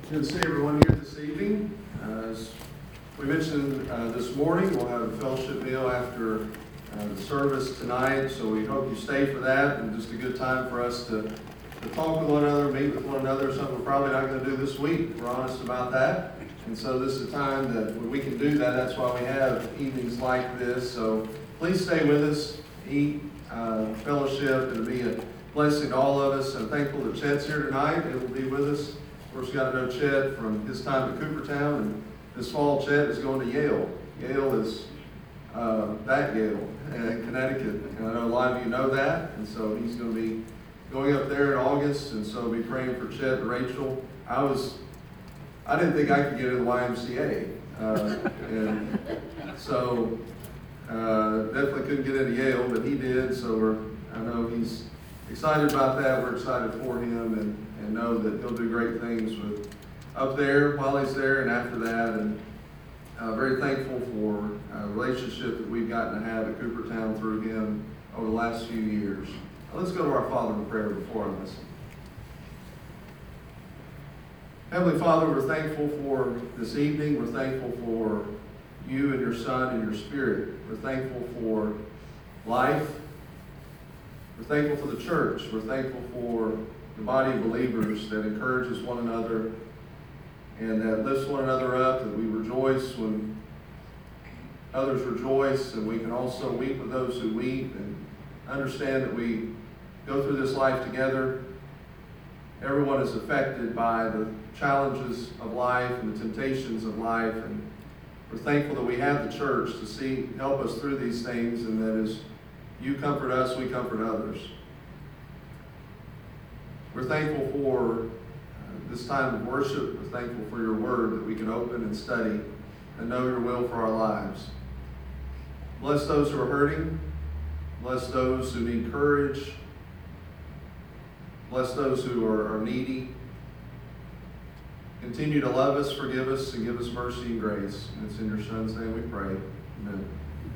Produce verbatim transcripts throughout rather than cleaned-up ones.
Good to see everyone here this evening. Uh, As we mentioned uh, this morning, we'll have a fellowship meal after uh, the service tonight, so we hope you stay for that, and just a good time for us to, to talk with one another, meet with one another, something we're probably not going to do this week. We're honest about that. And so this is a time that when we can do that. That's why we have evenings like this. So please stay with us, eat, uh, fellowship. It'll be a blessing to all of us. I'm thankful that Chet's here tonight. It will be with us. Of course, we got to know Chet from his time at Coopertown, and this fall Chet is going to Yale. Yale is uh, that Yale in Connecticut, and I know a lot of you know that, and so he's going to be going up there in August, and so be praying for Chet and Rachel. I was, I didn't think I could get in the Y M C A, uh, and so uh, definitely couldn't get into Yale, but he did, so we're, I know he's excited about that. We're excited for him, and and know that he'll do great things with up there while he's there and after that. And uh, very thankful for a relationship that we've gotten to have at Coopertown through him over the last few years. Now, let's go to our Father in prayer before I listen. Heavenly Father, we're thankful for this evening. We're thankful for you and your Son and your Spirit. We're thankful for life. We're thankful for the church. We're thankful for the body of believers that encourages one another and that lifts one another up, that we rejoice when others rejoice, and we can also weep with those who weep, and understand that we go through this life together. Everyone is affected by the challenges of life and the temptations of life, and we're thankful that we have the church to see help us through these things, and that as you comfort us, we comfort others. We're thankful for uh, this time of worship. We're thankful for your word that we can open and study and know your will for our lives. Bless those who are hurting. Bless those who need courage. Bless those who are, are needy. Continue to love us, forgive us, and give us mercy and grace. And it's in your Son's name we pray. Amen.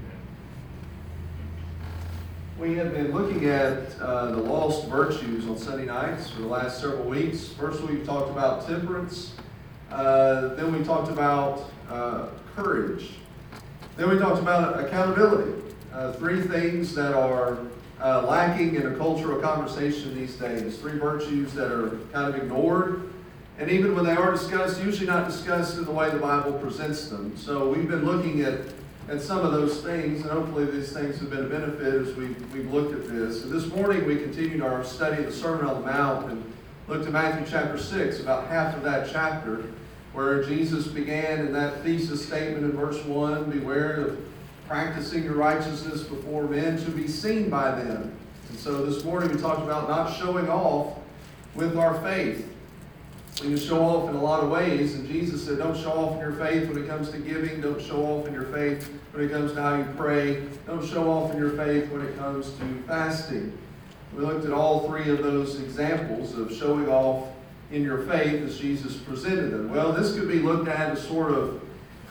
We have been looking at uh, the lost virtues on Sunday nights for the last several weeks. First, we talked about temperance. Uh, then we talked about uh, courage. Then we talked about accountability. Uh, three things that are uh, lacking in a cultural conversation these days. Three virtues that are kind of ignored. And even when they are discussed, usually not discussed in the way the Bible presents them. So we've been looking at And some of those things, and hopefully these things have been a benefit as we've, we've looked at this. And this morning we continued our study of the Sermon on the Mount and looked at Matthew chapter six, about half of that chapter, where Jesus began in that thesis statement in verse one, beware of practicing your righteousness before men to be seen by them. And so this morning we talked about not showing off with our faith. We can show off in a lot of ways, and Jesus said, don't show off in your faith when it comes to giving. Don't show off in your faith when it comes to how you pray. Don't show off in your faith when it comes to fasting. We looked at all three of those examples of showing off in your faith as Jesus presented them. Well, this could be looked at as sort of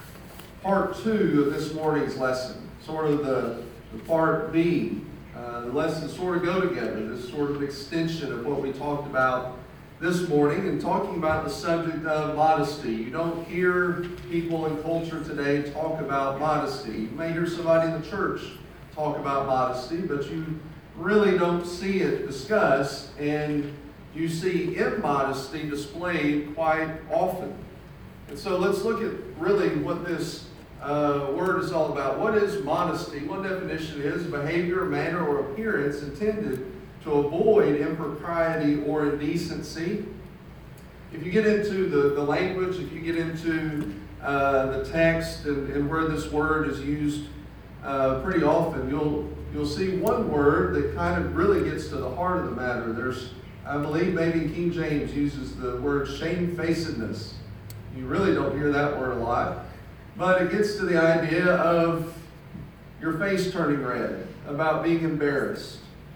part two of this morning's lesson, sort of the, the part B. Uh, the lessons sort of go together. This is sort of an extension of what we talked about this morning, and talking about the subject of modesty. You don't hear people in culture today talk about modesty. You may hear somebody in the church talk about modesty, but you really don't see it discussed, and you see immodesty displayed quite often. And so let's look at really what this uh, word is all about. What is modesty? One definition is behavior, manner, or appearance intended to avoid impropriety or indecency. If you get into the, the language, if you get into uh, the text and, and where this word is used uh, pretty often, you'll you'll see one word that kind of really gets to the heart of the matter. There's, I believe maybe King James uses the word shamefacedness. You really don't hear that word a lot. But it gets to the idea of your face turning red, about being embarrassed.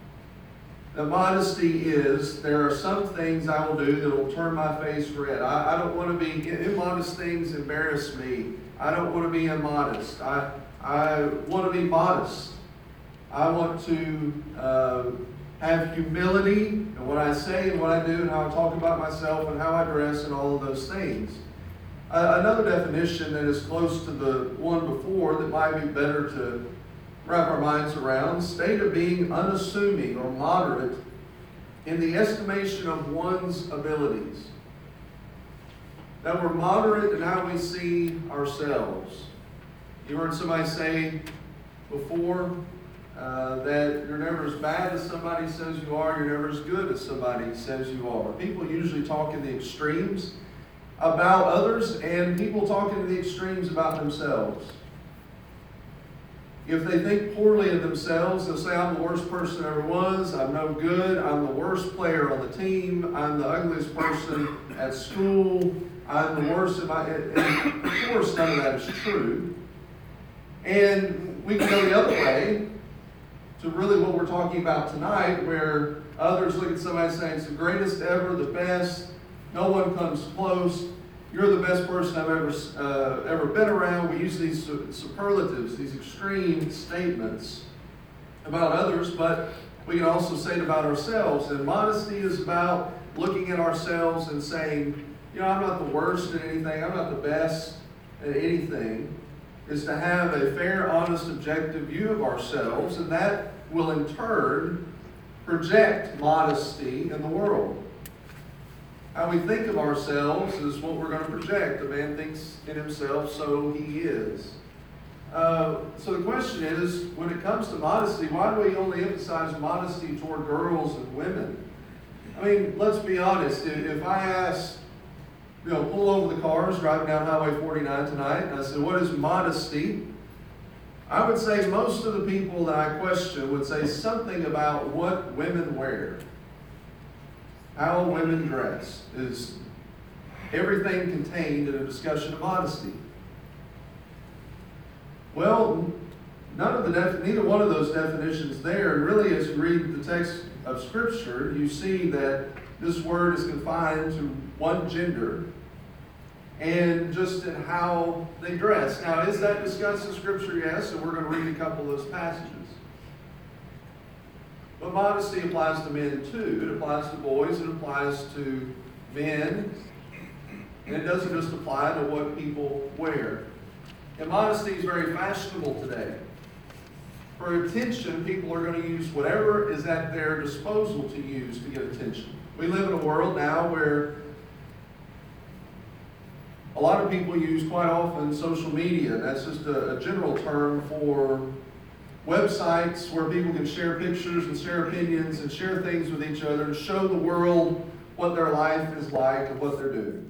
The modesty is, there are some things I will do that will turn my face red. I, I don't want to be, immodest things embarrass me. I don't want to be immodest. I, I want to be modest. I want to uh, have humility in what I say and what I do and how I talk about myself and how I dress and all of those things. Uh, another definition that is close to the one before that might be better to wrap our minds around, state of being unassuming or moderate in the estimation of one's abilities. That we're moderate in how we see ourselves. You heard somebody say before uh, that you're never as bad as somebody says you are, you're never as good as somebody says you are. People usually talk in the extremes about others, and people talk in the extremes about themselves. If they think poorly of themselves, they'll say, I'm the worst person there ever was, I'm no good, I'm the worst player on the team, I'm the ugliest person at school, I'm the worst in my... And of course, none of that is true. And we can go the other way to really what we're talking about tonight, where others look at somebody and say, it's the greatest ever, the best, no one comes close, you're the best person I've ever uh, ever been around. We use these superlatives, these extreme statements about others, but we can also say it about ourselves. And modesty is about looking at ourselves and saying, you know, I'm not the worst at anything, I'm not the best at anything. Is to have a fair, honest, objective view of ourselves, and that will in turn project modesty in the world. How we think of ourselves is what we're going to project. A man thinks in himself, so he is. Uh, so the question is, when it comes to modesty, why do we only emphasize modesty toward girls and women? I mean, let's be honest. If I ask, you know, pull over the cars driving down Highway forty-nine tonight, and I said, what is modesty? I would say most of the people that I question would say something about what women wear. How women dress is everything contained in a discussion of modesty. Well, none of the def- neither one of those definitions there, and really as you read the text of Scripture, you see that this word is confined to one gender and just in how they dress. Now, is that discussed in Scripture? Yes, and we're going to read a couple of those passages. But modesty applies to men too. It applies to boys, it applies to men, and it doesn't just apply to what people wear. And modesty is very fashionable today. For attention, people are going to use whatever is at their disposal to use to get attention. We live in a world now where a lot of people use quite often social media. That's just a, a general term for websites where people can share pictures and share opinions and share things with each other and show the world what their life is like and what they're doing.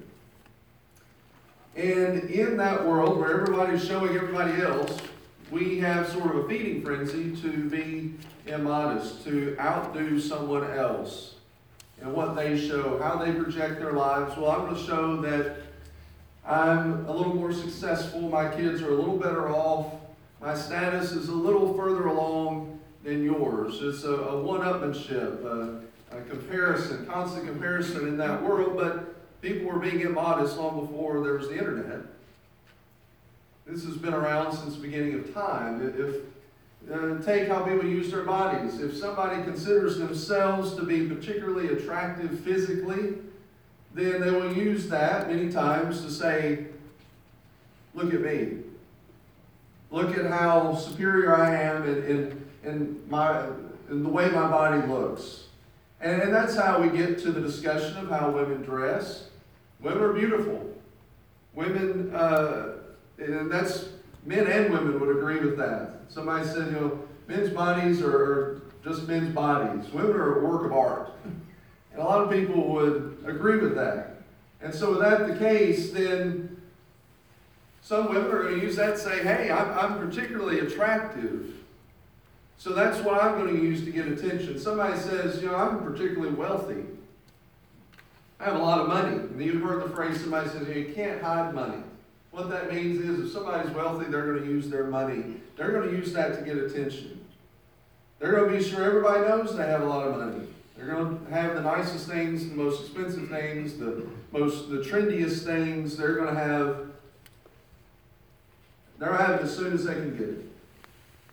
And in that world where everybody's showing everybody else, we have sort of a feeding frenzy to be immodest, to outdo someone else and what they show, how they project their lives. Well, I'm going to show that I'm a little more successful, my kids are a little better off, my status is a little further along than yours. It's a, a one-upmanship, a, a comparison, constant comparison in that world, but people were being immodest long before there was the internet. This has been around since the beginning of time. If uh, take how people use their bodies. If somebody considers themselves to be particularly attractive physically, then they will use that many times to say, look at me. Look at how superior I am in, in, in, my, in the way my body looks. And, and that's how we get to the discussion of how women dress. Women are beautiful. Women, uh, and that's, men and women would agree with that. Somebody said, you know, men's bodies are, are just men's bodies. Women are a work of art. And a lot of people would agree with that. And so with that the case, then some women are going to use that and say, hey, I'm, I'm particularly attractive, so that's what I'm going to use to get attention. Somebody says, you know, I'm particularly wealthy. I have a lot of money. And you've heard the phrase, somebody says, you can't hide money. What that means is if somebody's wealthy, they're going to use their money. They're going to use that to get attention. They're going to be sure everybody knows they have a lot of money. They're going to have the nicest things, the most expensive things, the most, the trendiest things. They're going to have, they're going to have it as soon as they can get it.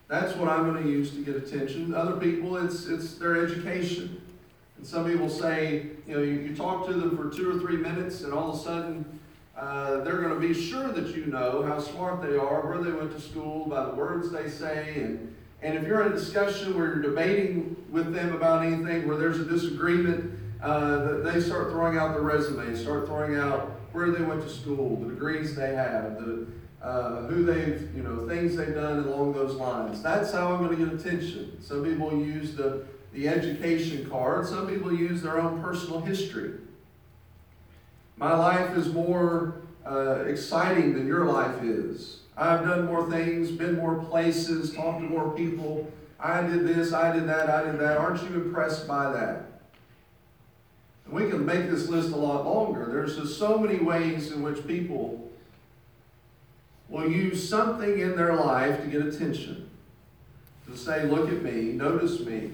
That's what I'm going to use to get attention. Other people, it's it's their education. And some people say, you know, you, you talk to them for two or three minutes, and all of a sudden, uh, they're going to be sure that you know how smart they are, where they went to school, by the words they say. And, and if you're in a discussion where you're debating with them about anything, where there's a disagreement, uh, they start throwing out their resumes, start throwing out where they went to school, the degrees they have, the Uh, who they've, you know, things they've done along those lines. That's how I'm going to get attention. Some people use the, the education card. Some people use their own personal history. My life is more uh, exciting than your life is. I've done more things, been more places, talked to more people. I did this, I did that, I did that. Aren't you impressed by that? And we can make this list a lot longer. There's just so many ways in which people will use something in their life to get attention. To say, look at me, notice me.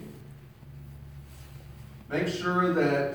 Make sure that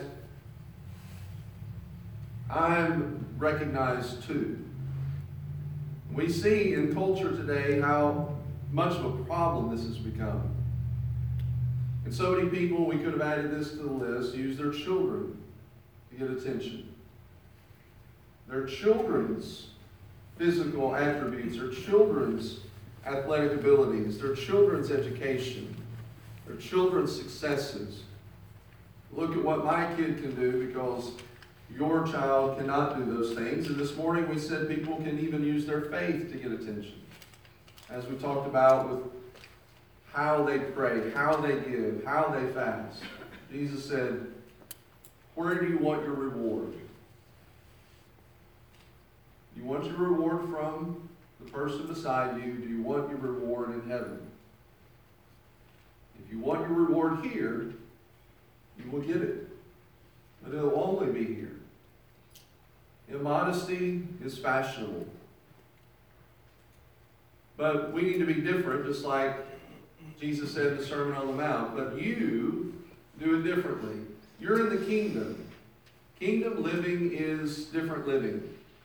I'm recognized too. We see in culture today how much of a problem this has become. And so many people, we could have added this to the list, use their children to get attention. Their children's physical attributes, their children's athletic abilities, their children's education, their children's successes. Look at what my kid can do because your child cannot do those things. And this morning we said people can even use their faith to get attention. As we talked about with how they pray, how they give, how they fast. Jesus said, where do you want your reward? Do you want your reward from the person beside you? Do you want your reward in heaven? If you want your reward here, you will get it. But it will only be here. Immodesty is fashionable. But we need to be different, just like Jesus said in the Sermon on the Mount. But you do it differently. You're in the kingdom. Kingdom living is different living.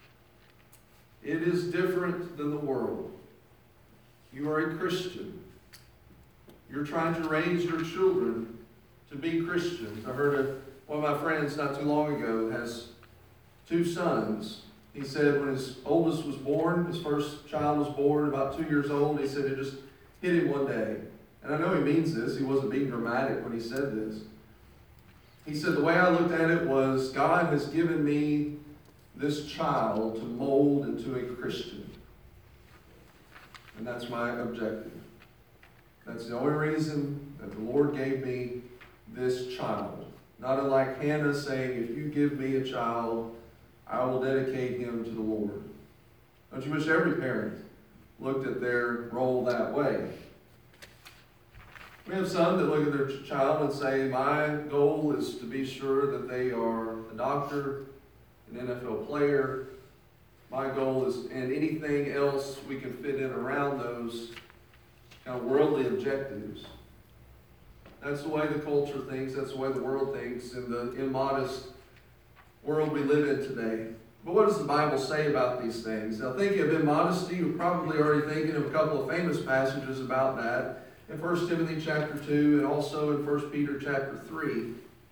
It is different than the world. You are a Christian. You're trying to raise your children to be Christians. I heard of one of my friends not too long ago has two sons. He said when his oldest was born, his first child was born, about two years old, he said it just hit him one day. And I know he means this. He wasn't being dramatic when he said this. He said, the way I looked at it was, God has given me this child to mold into a Christian. And that's my objective. That's the only reason that the Lord gave me this child. Not unlike Hannah saying, if you give me a child, I will dedicate him to the Lord. Don't you wish every parent looked at their role that way? We have some that look at their child and say, my goal is to be sure that they are a doctor, an N F L player. My goal is, and anything else we can fit in around those kind of worldly objectives. That's the way the culture thinks. That's the way the world thinks in the immodest world we live in today. But what does the Bible say about these things? Now, thinking of immodesty, you're probably already thinking of a couple of famous passages about that in First Timothy chapter two and also in First Peter chapter three,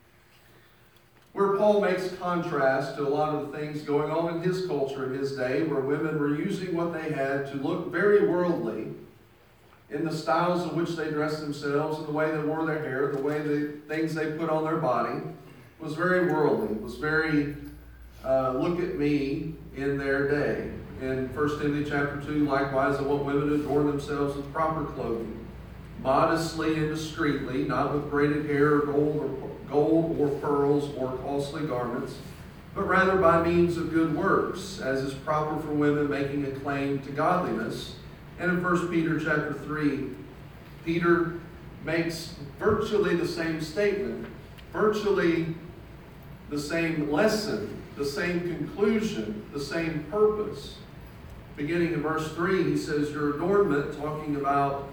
where Paul makes a contrast to a lot of the things going on in his culture in his day, where women were using what they had to look very worldly in the styles in which they dressed themselves, and the way they wore their hair, the way the things they put on their body was very worldly, was very uh, look at me in their day. In First Timothy chapter two, likewise, I want women to adorn themselves with proper clothing, modestly and discreetly, not with braided hair or gold or gold or pearls or costly garments, but rather by means of good works, as is proper for women making a claim to godliness. And in First Peter chapter three, Peter makes virtually the same statement, virtually the same lesson, the same conclusion, the same purpose. Beginning in verse three, he says, your adornment, talking about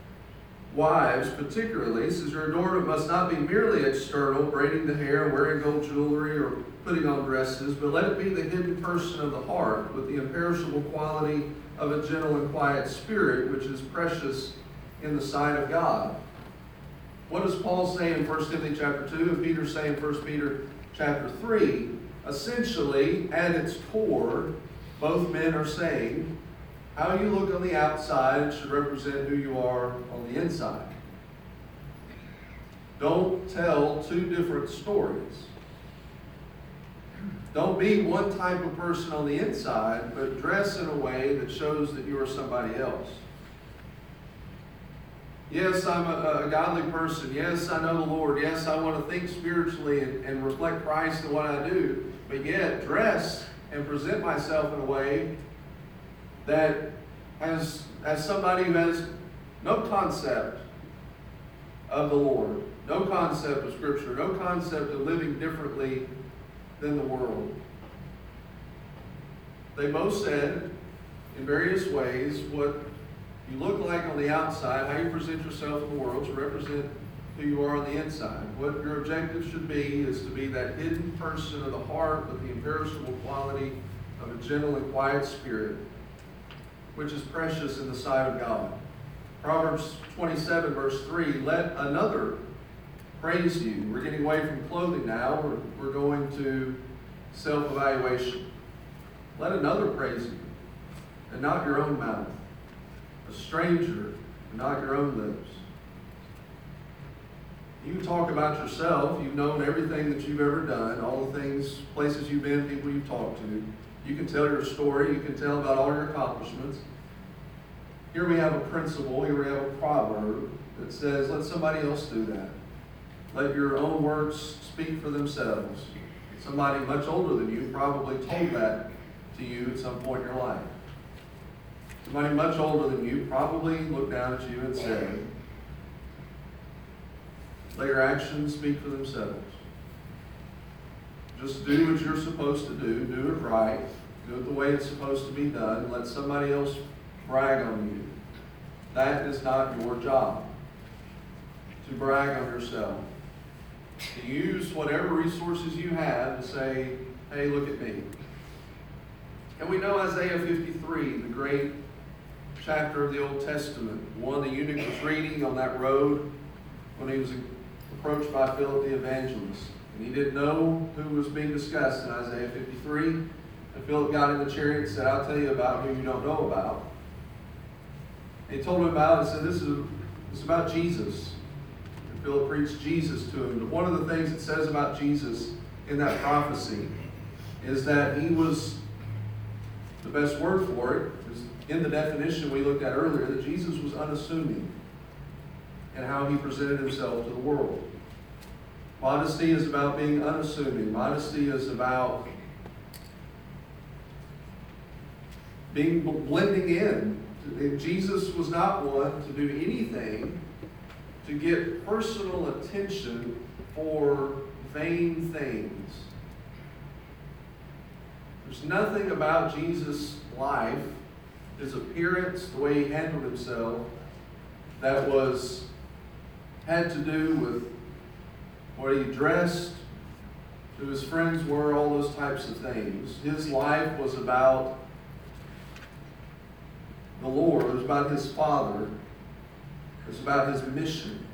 wives particularly, says your adornment must not be merely external, braiding the hair, wearing gold jewelry, or putting on dresses, but let it be the hidden person of the heart with the imperishable quality of a gentle and quiet spirit, which is precious in the sight of God. What does Paul say in First Timothy chapter two and Peter say in First Peter chapter three? Essentially, at its core, both men are saying, how you look on the outside should represent who you are on the inside. Don't tell two different stories. Don't be one type of person on the inside, but dress in a way that shows that you are somebody else. Yes, I'm a, a godly person. Yes, I know the Lord. Yes, I want to think spiritually and, and reflect Christ in what I do. But yet, dress and present myself in a way that has, as somebody who has no concept of the Lord, no concept of Scripture, no concept of living differently than the world. They both said, in various ways, what you look like on the outside, how you present yourself in the world to represent who you are on the inside. What your objective should be is to be that hidden person of the heart with the imperishable quality of a gentle and quiet spirit, which is precious in the sight of God. Proverbs twenty-seven, verse three, let another praise you. We're getting away from clothing now. We're, we're going to self-evaluation. Let another praise you, and not your own mouth. A stranger, and not your own lips. You talk about yourself. You've known everything that you've ever done, all the things, places you've been, people you've talked to. You can tell your story. You can tell about all your accomplishments. Here we have a principle. Here we have a proverb that says, let somebody else do that. Let your own words speak for themselves. Somebody much older than you probably told that to you at some point in your life. Somebody much older than you probably looked down at you and said, let your actions speak for themselves. Just do what you're supposed to do. Do it right. Do it the way it's supposed to be done. Let somebody else brag on you. That is not your job, to brag on yourself. To use whatever resources you have to say, hey, look at me. And we know Isaiah fifty-three, the great chapter of the Old Testament, one the eunuch was reading on that road when he was approached by Philip the evangelist. And he didn't know who was being discussed in Isaiah fifty-three. And Philip got in the chariot and said, I'll tell you about who you don't know about. And he told him about it and said, this is, this is about Jesus. And Philip preached Jesus to him. But one of the things it says about Jesus in that prophecy is that he was, the best word for it is in the definition we looked at earlier, that Jesus was unassuming in how he presented himself to the world. Modesty is about being unassuming. Modesty is about being blending in. Jesus was not one to do anything to get personal attention for vain things. There's nothing about Jesus' life, his appearance, the way he handled himself, that was had to do with what he dressed, who his friends were, all those types of things. His life was about the Lord. It was about his Father. It was about his mission.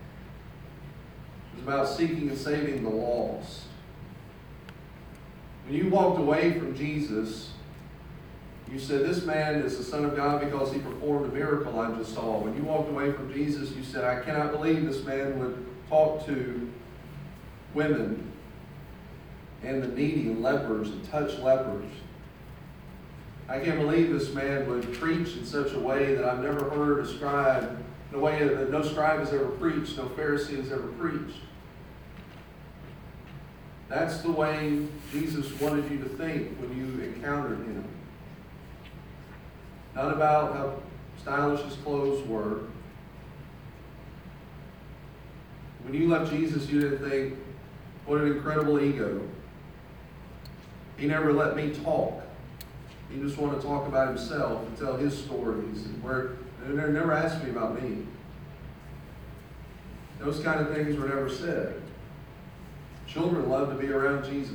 It was about seeking and saving the lost. When you walked away from Jesus, you said, this man is the Son of God because he performed a miracle I just saw. When you walked away from Jesus, you said, I cannot believe this man would talk to women and the needy and lepers and touch lepers. I can't believe this man would preach in such a way that I've never heard a scribe, in a way that no scribe has ever preached, no Pharisee has ever preached. That's the way Jesus wanted you to think when you encountered him. Not about how stylish his clothes were. When you left Jesus, you didn't think, what an incredible ego. He never let me talk. He just wanted to talk about himself and tell his stories. And where they never asked me about me. Those kind of things were never said. Children love to be around Jesus.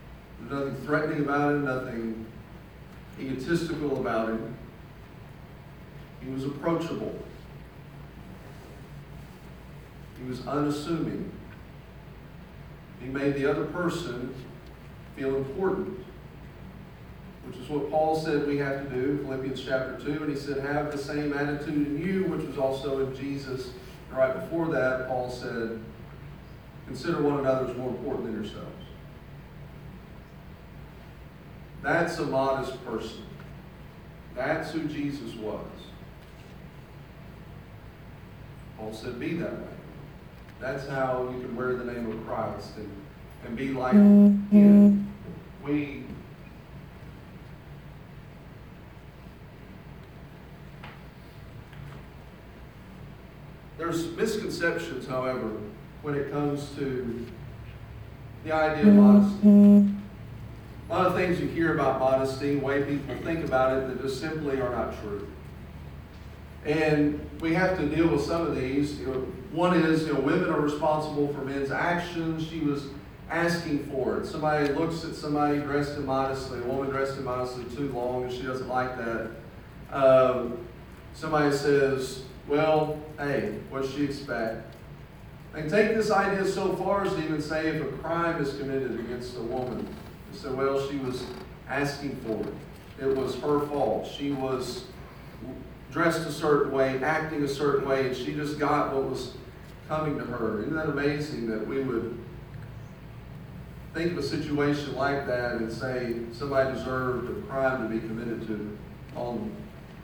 There's nothing threatening about him, nothing egotistical about him. He was approachable. He was unassuming. He made the other person feel important, which is what Paul said we have to do in Philippians chapter two. And he said, have the same attitude in you, which was also in Jesus. And right before that, Paul said, consider one another as more important than yourselves. That's a modest person. That's who Jesus was. Paul said, be that way. That's how you can wear the name of Christ and, and be like him. We There's misconceptions, however, when it comes to the idea of modesty. A lot of things you hear about modesty, the way people think about it, that just simply are not true. And we have to deal with some of these. You know, one is, you know, women are responsible for men's actions. She was asking for it. Somebody looks at somebody dressed immodestly, a woman dressed immodestly too long, and she doesn't like that. Um, somebody says, well, hey, what does she expect? They can take this idea so far as to even say if a crime is committed against a woman, they say, well, she was asking for it. It was her fault. She was dressed a certain way, acting a certain way, and she just got what was coming to her. Isn't that amazing that we would think of a situation like that and say somebody deserved a crime to be committed to on them?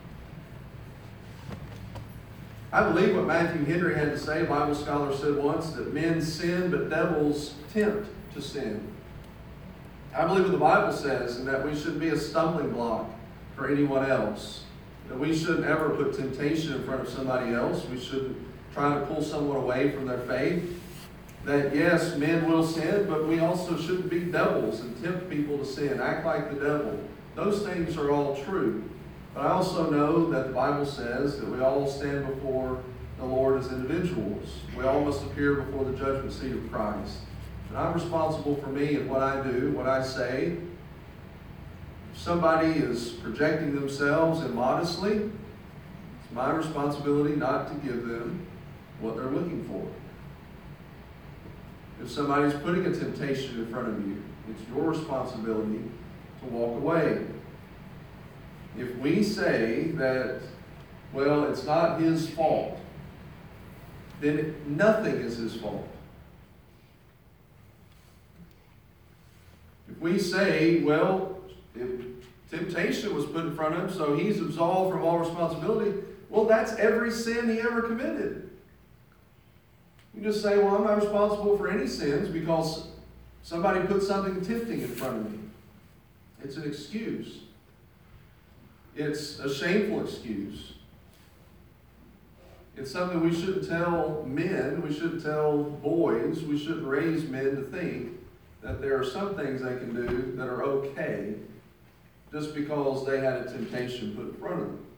I believe what Matthew Henry had to say, a Bible scholar said once, that men sin, but devils tempt to sin. I believe what the Bible says, and that we shouldn't be a stumbling block for anyone else. That we shouldn't ever put temptation in front of somebody else. We shouldn't try to pull someone away from their faith. That yes, men will sin, but we also shouldn't be devils and tempt people to sin, act like the devil. Those things are all true. But I also know that the Bible says that we all stand before the Lord as individuals. We all must appear before the judgment seat of Christ. And I'm responsible for me and what I do, what I say. If somebody is projecting themselves immodestly, it's my responsibility not to give them what they're looking for. If somebody's putting a temptation in front of you, it's your responsibility to walk away. If we say that, well, it's not his fault, then nothing is his fault. If we say, well, if temptation was put in front of him, so he's absolved from all responsibility, well, that's every sin he ever committed. You just say, well, I'm not responsible for any sins because somebody put something tempting in front of me. It's an excuse. It's a shameful excuse. It's something we shouldn't tell men, we shouldn't tell boys, we shouldn't raise men to think that there are some things they can do that are okay just because they had a temptation put in front of them.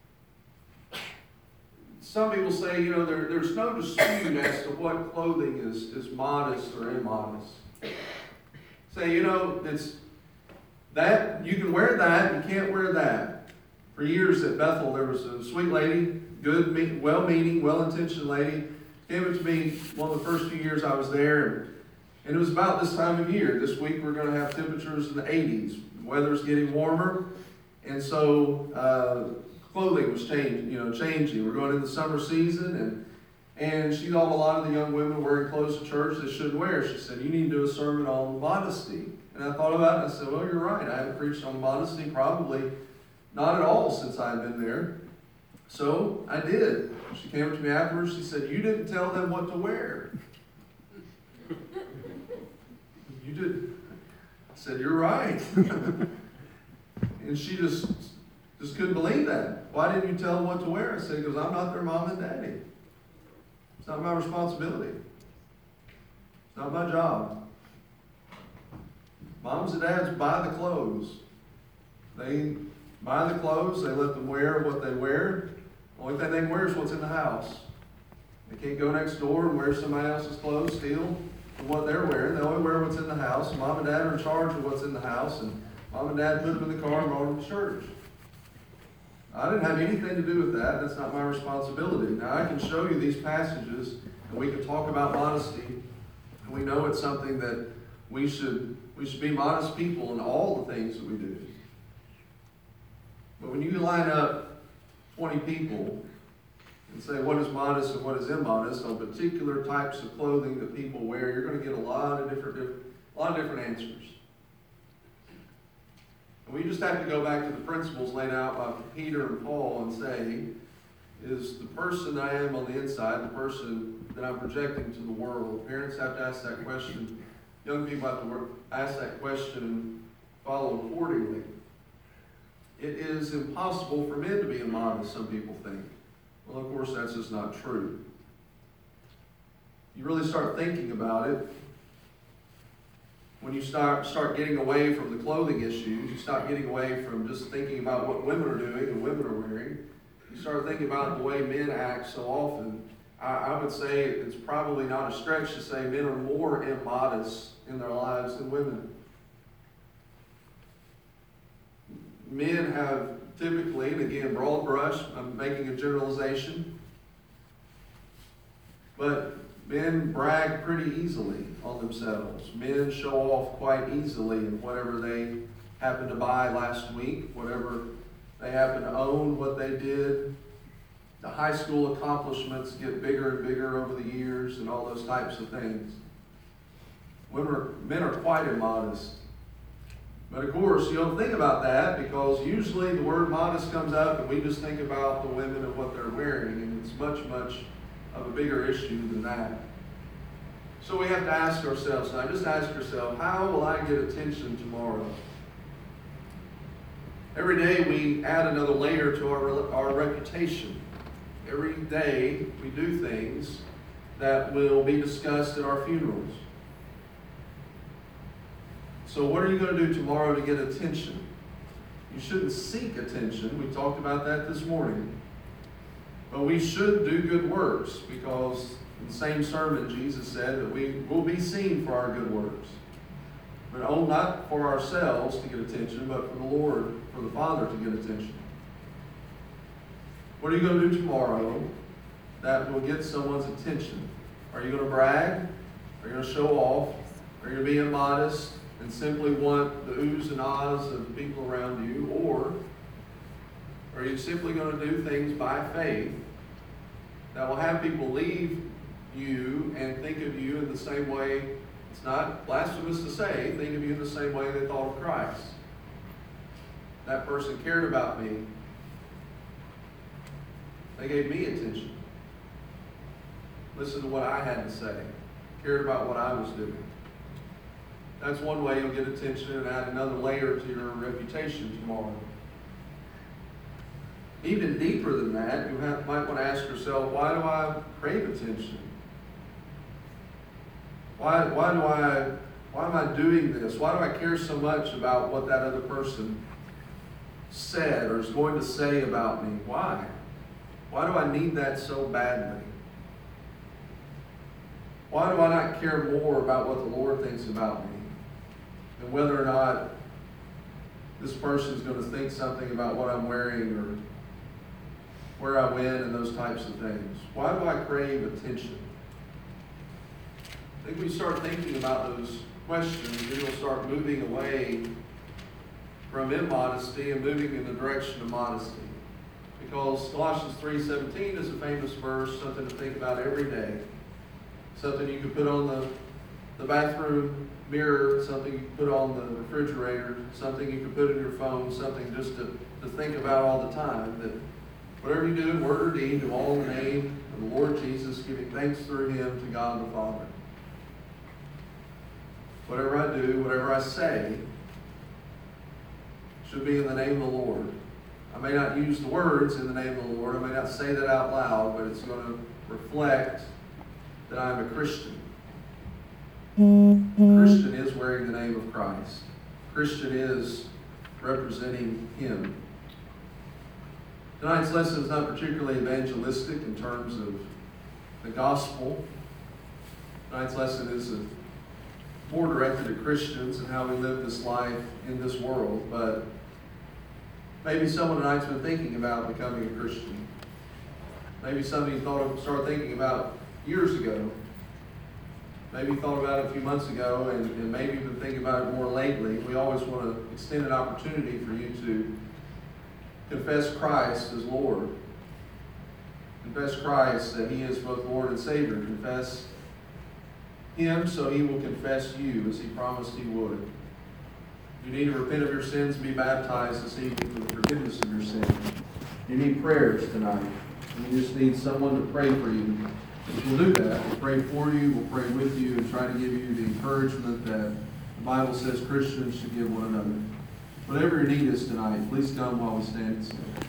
Some people say, you know, there, there's no dispute as to what clothing is, is modest or immodest. Say, you know, it's that you can wear that, you can't wear that. For years at Bethel, there was a sweet lady, good, well-meaning, well-intentioned lady, came up to me one of the first few years I was there, and it was about this time of year. This week we're going to have temperatures in the eighties. The weather's getting warmer, and so uh, clothing was changing, you know, changing. We're going into the summer season, and and she saw a lot of the young women wearing clothes to church they shouldn't wear. She said, you need to do a sermon on modesty. And I thought about it, and I said, well, you're right. I haven't preached on modesty probably not at all since I've been there. So I did. She came up to me afterwards. She said, you didn't tell them what to wear. You did. I said, you're right. And she just, just couldn't believe that. Why didn't you tell them what to wear? I said, because I'm not their mom and daddy. It's not my responsibility. It's not my job. Moms and dads buy the clothes. They buy the clothes, they let them wear what they wear. The only thing they can wear is what's in the house. They can't go next door and wear somebody else's clothes, steal from what they're wearing. They only wear what's in the house. Mom and dad are in charge of what's in the house, and mom and dad put them in the car and brought them to church. I didn't have anything to do with that. That's not my responsibility. Now, I can show you these passages, and we can talk about modesty, and we know it's something that we should, we should be modest people in all the things that we do. But when you line up twenty people and say what is modest and what is immodest on particular types of clothing that people wear, you're going to get a lot of different, a lot of different answers. And we just have to go back to the principles laid out by Peter and Paul and say, is the person that I am on the inside the person that I'm projecting to the world? Parents have to ask that question. Young people have to ask that question and follow accordingly. It is impossible for men to be immodest, some people think. Well, of course, that's just not true. You really start thinking about it when you start start getting away from the clothing issues. You start getting away from just thinking about what women are doing and women are wearing. You start thinking about the way men act so often. I, I would say it's probably not a stretch to say men are more immodest in their lives than women. Men have typically, and again, broad brush, I'm making a generalization, but men brag pretty easily on themselves. Men show off quite easily in whatever they happen to buy last week, whatever they happen to own, what they did. The high school accomplishments get bigger and bigger over the years and all those types of things. Women are, men are quite immodest. But of course, you don't think about that because usually the word modest comes up and we just think about the women and what they're wearing, and it's much, much of a bigger issue than that. So we have to ask ourselves, now just ask yourself, how will I get attention tomorrow? Every day we add another layer to our, our reputation. Every day we do things that will be discussed at our funerals. So what are you going to do tomorrow to get attention? You shouldn't seek attention. We talked about that this morning. But we should do good works because in the same sermon Jesus said that we will be seen for our good works. But oh, not for ourselves to get attention, but for the Lord, for the Father to get attention. What are you going to do tomorrow that will get someone's attention? Are you going to brag? Are you going to show off? Are you going to be immodest and simply want the oohs and ahs of the people around you? Or are you simply going to do things by faith that will have people leave you and think of you in the same way? It's not blasphemous to say, think of you in the same way they thought of Christ. That person cared about me. They gave me attention. Listened to what I had to say. Cared about what I was doing. That's one way you'll get attention and add another layer to your reputation tomorrow. Even deeper than that, you have, might want to ask yourself, why do I crave attention? Why, why do I, why am I doing this? Why do I care so much about what that other person said or is going to say about me? Why? Why do I need that so badly? Why do I not care more about what the Lord thinks about me and whether or not this person is going to think something about what I'm wearing or where I went and those types of things? Why do I crave attention? I think when you start thinking about those questions, then you'll start moving away from immodesty and moving in the direction of modesty. Because Colossians three seventeen is a famous verse, something to think about every day. Something you could put on the, the bathroom mirror, something you could put on the refrigerator, something you could put in your phone, something just to, to think about all the time. That whatever you do, in word or deed, do all in the name of the Lord Jesus, giving thanks through him to God the Father. Whatever I do, whatever I say, should be in the name of the Lord. I may not use the words in the name of the Lord. I may not say that out loud, but it's going to reflect that I'm a Christian. A Christian is wearing the name of Christ. A Christian is representing him. Tonight's lesson is not particularly evangelistic in terms of the gospel. Tonight's lesson is a more directed at Christians and how we live this life in this world, but Maybe someone tonight's been thinking about becoming a Christian. Maybe somebody thought of, started thinking about years ago. Maybe thought about it a few months ago, and, and maybe been thinking about it more lately. We always want to extend an opportunity for you to confess Christ as Lord. Confess Christ that He is both Lord and Savior. Confess Him so He will confess you as He promised He would. You need to repent of your sins and be baptized this evening for the forgiveness of your sins. You need prayers tonight. You just need someone to pray for you. If you'll do that, we'll pray for you, we'll pray with you, and try to give you the encouragement that the Bible says Christians should give one another. Whatever your need is tonight, please come while we stand and sing.